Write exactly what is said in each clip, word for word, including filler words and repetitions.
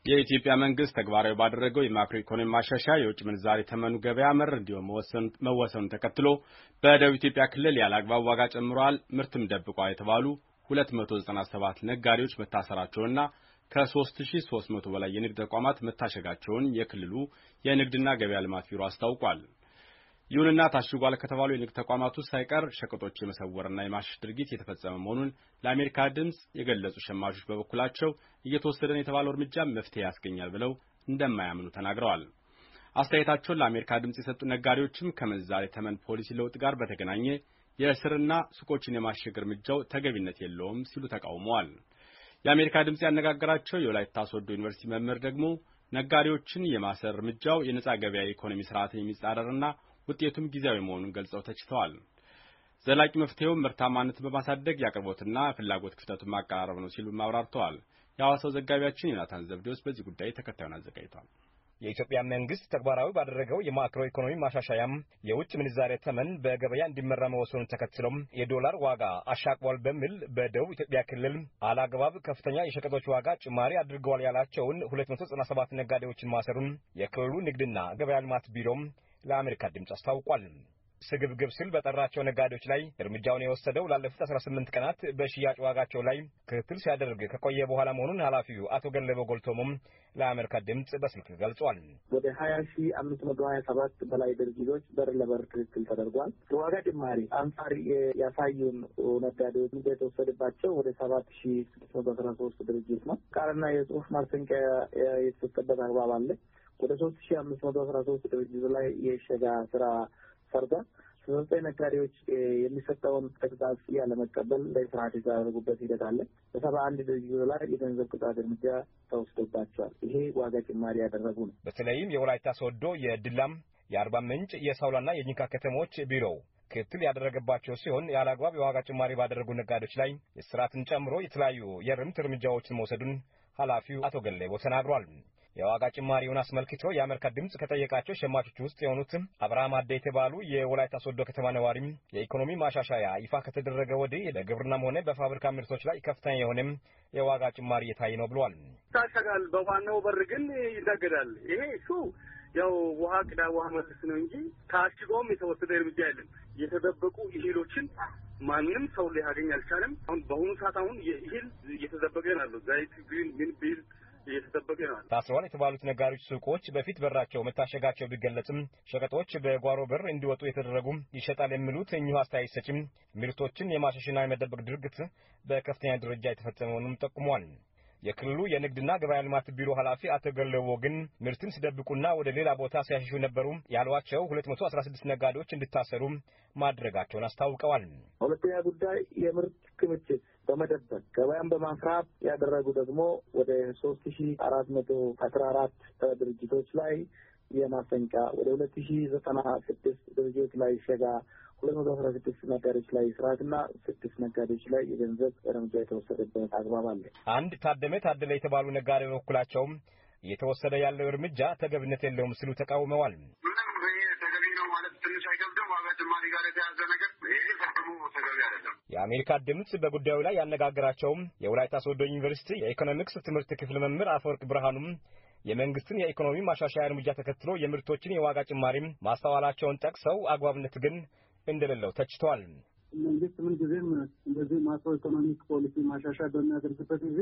የኢትዮጵያ መንግስት ተግባራዊ ባደረገው የማክሮ ኢኮኖሚ ማሻሻያ የውጭ ምንዛሪ ተመኑ ገበያ መር እንዲሁም መወሰኑን ተከትሎ በደቡብ ኢትዮጵያ ክልል ያለ አግባብ ዋጋ ጨምሯል፣ ምርትም ደብቋል የተባሉ ሁለት መቶ ዘጠና ሰባት ነጋዴዎች መታሰራቸውንና ከሶስት ሺህ ሶስት መቶ በላይ የንግድ ተቋማት መታሸጋቸውን የክልሉ የንግድና ገበያ ልማት ቢሮ አስታውቋል። ይሁንና ታሽጓል ከተባሉ የንግድ ተቋማት ውስጥ ሳይቀር ሸቀጦች የመሰወርና የማሸሽ ድርጊት የተፈጸመ መሆኑን ለአሜሪካ ድምጽ የገለጹ ሸማቾች በበኩላቸው እየተወሰደ ነው የተባለው እርምጃ መፍትሄ ያስገኛል ብለው እንደማያምኑ ተናግረዋል። አስተያየታቸውን ለአሜሪካ ድምጽ የሰጡ ነጋዴዎችም ከምንዛሬ ተመን ፖሊሲ ለውጥ ጋር በተገናኘ የእስርና ሱቆችን የማሸግ እርምጃው ተገቢነት የለውም ሲሉ ተቃውመዋል። የአሜሪካ ድምጽ ያነጋገራቸው የወላይታ ሶዶ ዩኒቨርሲቲ መምህር ደግሞ ነጋዴዎችን የማሰር እርምጃው የነጻ ገበያ ኢኮኖሚ ስርዓትን የሚጻረርና ውጤቱም ጊዜያዊ መሆኑን ገልጸው ተችተዋል። ዘላቂ መፍትሄው ምርታማነትን በማሳደግ ያቅርቦትና ፍላጎት ክፍተቱን ማቀራረብ ነው ሲሉ ማብራርተዋል። የሐዋሳው ዘጋቢያችን ዮናታን ዘብዴዎስ በዚህ ጉዳይ ተከታዩን አዘጋጅቷል። የኢትዮጵያ መንግስት ተግባራዊ ባደረገው የማክሮ ኢኮኖሚ ማሻሻያም የውጭ ምንዛሬ ተመን በገበያ እንዲመራ መወሰኑን ተከትሎም የዶላር ዋጋ አሻቅቧል በሚል በደቡብ ኢትዮጵያ ክልል አላግባብ ከፍተኛ የሸቀጦች ዋጋ ጭማሪ አድርገዋል ያላቸውን ሁለት መቶ ዘጠና ሰባት ነጋዴዎችን ማሰሩን የክልሉ ንግድና ገበያ ልማት ቢሮም ለአሜሪካ ድምጽ አስታውቋል። ስግብግብ ሲል በጠራቸው ነጋዴዎች ላይ እርምጃውን የወሰደው ላለፉት አስራ ስምንት ቀናት በሽያጭ ዋጋቸው ላይ ክትትል ሲያደርግ ከቆየ በኋላ መሆኑን ኃላፊው አቶ ገለበ ጎልቶሞም ለአሜሪካ ድምጽ በስልክ ገልጿል። ወደ ሀያ ሺህ አምስት መቶ ሀያ ሰባት በላይ ድርጅቶች በር ለበር ክትትል ተደርጓል። የዋጋ ጭማሪ አንጻር ያሳዩን ነጋዴዎች የተወሰደባቸው ወደ ሰባት ሺህ ስድስት መቶ አስራ ሶስት ድርጅት ነው። ቃልና የጽሁፍ ማስጠንቀቂያ የተሰጠበት አግባብ አለ። ወደ ሶስት ሺህ አምስት መቶ አስራ ሶስት ድርጅት ላይ የሸጋ ስራ ሰርጋ ዘጠኝ ነጋዴዎች የሚሰጠውን ተግባዝ ያለመቀበል ለስርዓት የተደረጉበት ሂደት አለ። በሰባ አንድ ድርጅት ላይ የገንዘብ ቅጣት እርምጃ ተወስዶባቸዋል። ይሄ ዋጋ ጭማሪ ያደረጉ ነው። በተለይም የወላይታ ሶዶ፣ የድላም፣ የአርባ ምንጭ፣ የሳውላና የጂንካ ከተሞች ቢሮው ክትትል ያደረገባቸው ሲሆን ያለአግባብ የዋጋ ጭማሪ ባደረጉ ነጋዴዎች ላይ እስራትን ጨምሮ የተለያዩ የእርምት እርምጃዎችን መውሰዱን ኃላፊው አቶ ገለቦ ተናግሯል። የዋጋ ጭማሪውን አስመልክቶ የአሜሪካ ድምጽ ከጠየቃቸው ሸማቾች ውስጥ የሆኑት አብርሃም አደ የተባሉ የወላይታ ሶዶ ከተማ ነዋሪም የኢኮኖሚ ማሻሻያ ይፋ ከተደረገ ወዲህ በግብርናም ሆነ በፋብሪካ ምርቶች ላይ ከፍተኛ የሆነም የዋጋ ጭማሪ እየታየ ነው ብሏል። ታሸጋል፣ በዋናው በር ግን ይነገዳል። ይሄ እሱ ያው ውሃ ቅዳ ውሃ መልስ ነው እንጂ ታሽጎም የተወሰደ እርምጃ የለም። የተደበቁ እህሎችን ማንም ሰው ሊያገኝ አልቻለም። አሁን በአሁኑ ሰዓት አሁን የእህል እየተደበቀ ነው። ዘይት ግሪን ምን ቢል እየተጠበቀ ነው። ታስረዋል የተባሉት ነጋዴዎች ሱቆች በፊት በራቸው መታሸጋቸው ቢገለጽም ሸቀጦች በጓሮ በር እንዲወጡ የተደረጉ ይሸጣል የሚሉት እኚሁ አስተያየት ሰጪም ምርቶችን የማሸሽና የመደበቅ ድርጊት በከፍተኛ ደረጃ የተፈጸመ መሆኑን ጠቁሟል። የክልሉ የንግድና ገበያ ልማት ቢሮ ኃላፊ አቶ ገለቦ ግን ምርትን ሲደብቁና ወደ ሌላ ቦታ ሲያሸሹ ነበሩ ያሏቸው ሁለት መቶ አስራ ስድስት ነጋዴዎች እንዲታሰሩ ማድረጋቸውን አስታውቀዋል። ሁለተኛ ጉዳይ የምርት ክምችት በመደበቅ ገበያን በማፍራት ያደረጉ ደግሞ ወደ ሶስት ሺህ አራት መቶ አስራ አራት ድርጅቶች ላይ የማስጠንቀቂያ ወደ ሁለት ሺህ ዘጠና ስድስት ድርጅቶች ላይ ሸጋ ሁለት መቶ አስራ ስድስት ነጋዴዎች ላይ ስርዓትና ስድስት ነጋዴዎች ላይ የገንዘብ እርምጃ የተወሰደበት አግባብ አለ። አንድ ታደመ ታደለ የተባሉ ነጋዴ በበኩላቸውም እየተወሰደ ያለው እርምጃ ተገቢነት የለውም ሲሉ ተቃውመዋል። ተገቢ ነው ማለት ትንሽ አይገብድም። ዋጋ ጭማሪ ጋር የተያዘ ነገር ይሄ ፈጽሞ ተገቢ አይደለም። የአሜሪካ ድምጽ በጉዳዩ ላይ ያነጋገራቸውም የወላይታ ሶዶ ዩኒቨርሲቲ የኢኮኖሚክስ ትምህርት ክፍል መምህር አፈወርቅ ብርሃኑም የመንግስትን የኢኮኖሚ ማሻሻያ እርምጃ ተከትሎ የምርቶችን የዋጋ ጭማሪም ማስተዋላቸውን ጠቅሰው አግባብነት ግን እንደሌለው ተችቷል። መንግስት ምን ጊዜም እንደዚህ ማክሮ ኢኮኖሚክ ፖሊሲ ማሻሻያ በሚያደርግበት ጊዜ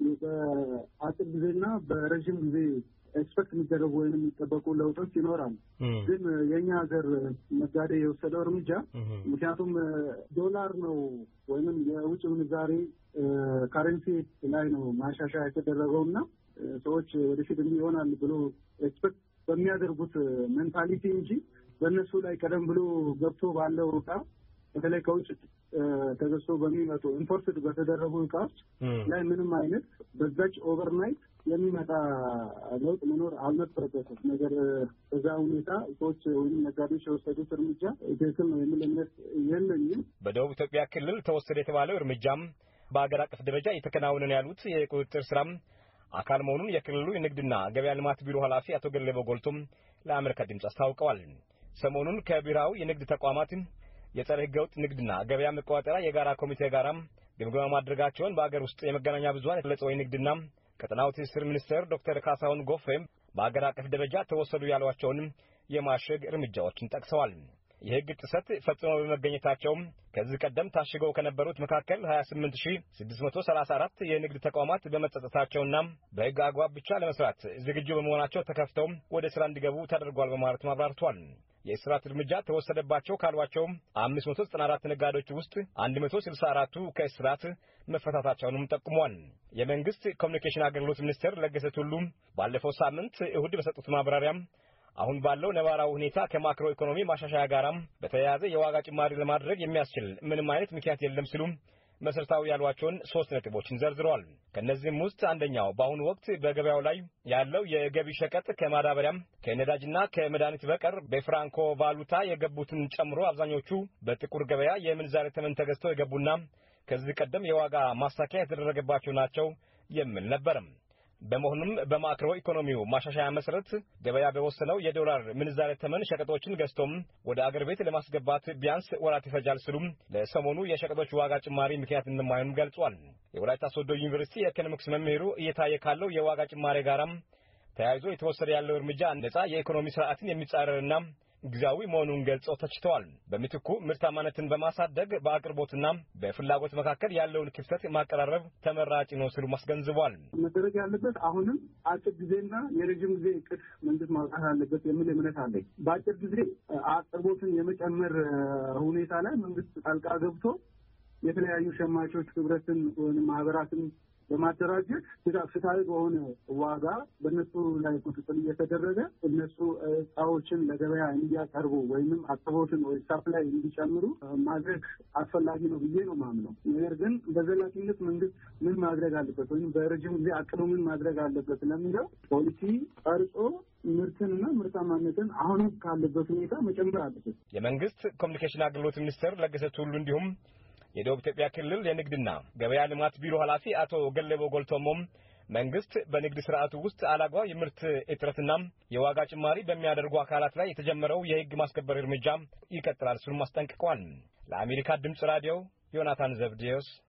በአጭር ጊዜና በረዥም ጊዜ ኤክስፔክት የሚደረጉ ወይም የሚጠበቁ ለውጦች ይኖራሉ። ግን የኛ ሀገር ነጋዴ የወሰደው እርምጃ ምክንያቱም ዶላር ነው ወይም የውጭ ምንዛሬ ካረንሲ ላይ ነው ማሻሻያ የተደረገውና ሰዎች ወደፊት እንዲሆናል ብሎ ኤክስፔክት በሚያደርጉት ሜንታሊቲ እንጂ በእነሱ ላይ ቀደም ብሎ ገብቶ ባለው ዕቃ በተለይ ከውጭ ተገዝቶ በሚመጡ ኢምፖርትድ በተደረጉ ዕቃዎች ላይ ምንም አይነት በዛች ኦቨርናይት የሚመጣ ለውጥ መኖር አልነበረበትም። ነገር በዛ ሁኔታ ሰዎች ወይም ነጋዴዎች የወሰዱት እርምጃ ትክክል ነው የሚል እምነት የለኝም። በደቡብ ኢትዮጵያ ክልል ተወሰደ የተባለው እርምጃም በአገር አቀፍ ደረጃ የተከናወነ ነው ያሉት የቁጥጥር ስራም አካል መሆኑን የክልሉ የንግድና ገበያ ልማት ቢሮ ኃላፊ አቶ ገለቦ ጎልቶም ለአሜሪካ ድምጽ አስታውቀዋል። ሰሞኑን ከብሔራዊ የንግድ ተቋማት የጸረ ህገወጥ ንግድና ገበያ መቆጣጠሪያ የጋራ ኮሚቴ ጋራም ግምገማ ማድረጋቸውን በአገር ውስጥ የመገናኛ ብዙሃን የተለጸው የንግድና ቀጠናው ትስስር ሚኒስትር ዶክተር ካሳሁን ጎፌም በአገር አቀፍ ደረጃ ተወሰዱ ያሏቸውን የማሸግ እርምጃዎችን ጠቅሰዋል። የህግ ጥሰት ፈጽመው በመገኘታቸው ከዚህ ቀደም ታሽገው ከነበሩት መካከል ሃያ ስምንት ሺህ ስድስት መቶ ሰላሳ አራት የንግድ ተቋማት በመጸጸታቸውና በህግ አግባብ ብቻ ለመስራት ዝግጁ በመሆናቸው ተከፍተው ወደ ስራ እንዲገቡ ተደርጓል በማለት ማብራርቷል። የእስራት እርምጃ ተወሰደባቸው ካሏቸው አምስት መቶ ዘጠና አራት ነጋዴዎች ውስጥ አንድ መቶ ስልሳ አራቱ ከእስራት መፈታታቸውንም ጠቁሟል። የመንግስት ኮሚኒኬሽን አገልግሎት ሚኒስትር ለገሰ ቱሉ ባለፈው ሳምንት እሁድ በሰጡት ማብራሪያ አሁን ባለው ነባራው ሁኔታ ከማክሮ ኢኮኖሚ ማሻሻያ ጋራም በተያያዘ የዋጋ ጭማሪ ለማድረግ የሚያስችል ምንም አይነት ምክንያት የለም ሲሉ መሰረታዊ ያሏቸውን ሶስት ነጥቦችን ዘርዝረዋል። ከነዚህም ውስጥ አንደኛው በአሁኑ ወቅት በገበያው ላይ ያለው የገቢ ሸቀጥ ከማዳበሪያም ከነዳጅና ከመድኃኒት በቀር በፍራንኮ ቫሉታ የገቡትን ጨምሮ አብዛኞቹ በጥቁር ገበያ የምንዛሬ ተመን ተገዝተው የገቡና ከዚህ ቀደም የዋጋ ማስተካከያ የተደረገባቸው ናቸው የሚል ነበርም። በመሆኑም በማክሮ ኢኮኖሚው ማሻሻያ መሰረት ገበያ በወሰነው የዶላር ምንዛሬ ተመን ሸቀጦችን ገዝቶም ወደ አገር ቤት ለማስገባት ቢያንስ ወራት ይፈጃል ሲሉ ለሰሞኑ የሸቀጦች ዋጋ ጭማሪ ምክንያት እንደማይሆን ገልጿል። የወላይታ ሶዶ ዩኒቨርሲቲ የኢኮኖሚክስ መምህሩ እየታየ ካለው የዋጋ ጭማሪ ጋራም ተያይዞ የተወሰደ ያለው እርምጃ ነጻ የኢኮኖሚ ስርዓትን የሚጻረርና ጊዜያዊ መሆኑን ገልጸው ተችተዋል። በምትኩ ምርታማነትን በማሳደግ በአቅርቦትና በፍላጎት መካከል ያለውን ክፍተት ማቀራረብ ተመራጭ ነው ሲሉ ማስገንዝበዋል። መደረግ ያለበት አሁንም አጭር ጊዜና የረጅም ጊዜ እቅድ መንግስት ማውጣት አለበት የሚል እምነት አለኝ። በአጭር ጊዜ አቅርቦትን የመጨመር ሁኔታ ላይ መንግስት ጣልቃ ገብቶ የተለያዩ ሸማቾች ህብረትን ወይም ማህበራትን በማደራጀት ፍትሃዊ በሆነ ዋጋ በእነሱ ላይ ቁጥጥር እየተደረገ እነሱ እቃዎችን ለገበያ እንዲያቀርቡ ወይም አቅርቦትን ወይ ሳፕላይ እንዲጨምሩ ማድረግ አስፈላጊ ነው ብዬ ነው ማምነው። ነገር ግን በዘላቂነት መንግስት ምን ማድረግ አለበት ወይም በረጅም ጊዜ አቅዶ ምን ማድረግ አለበት ለሚለው ፖሊሲ ቀርጾ ምርትንና ምርታማነትን አሁን ካለበት ሁኔታ መጨመር አለበት። የመንግስት ኮሚኒኬሽን አገልግሎት ሚኒስትር ለገሰ ቱሉ እንዲሁም የደቡብ ኢትዮጵያ ክልል የንግድና ገበያ ልማት ቢሮ ኃላፊ አቶ ገለቦ ጎልቶሞም መንግስት በንግድ ስርዓቱ ውስጥ አላግባብ የምርት እጥረትና የዋጋ ጭማሪ በሚያደርጉ አካላት ላይ የተጀመረው የህግ ማስከበር እርምጃ ይቀጥላል ሲሉ አስጠንቅቀዋል። ለአሜሪካ ድምጽ ራዲዮ ዮናታን ዘብዴዎስ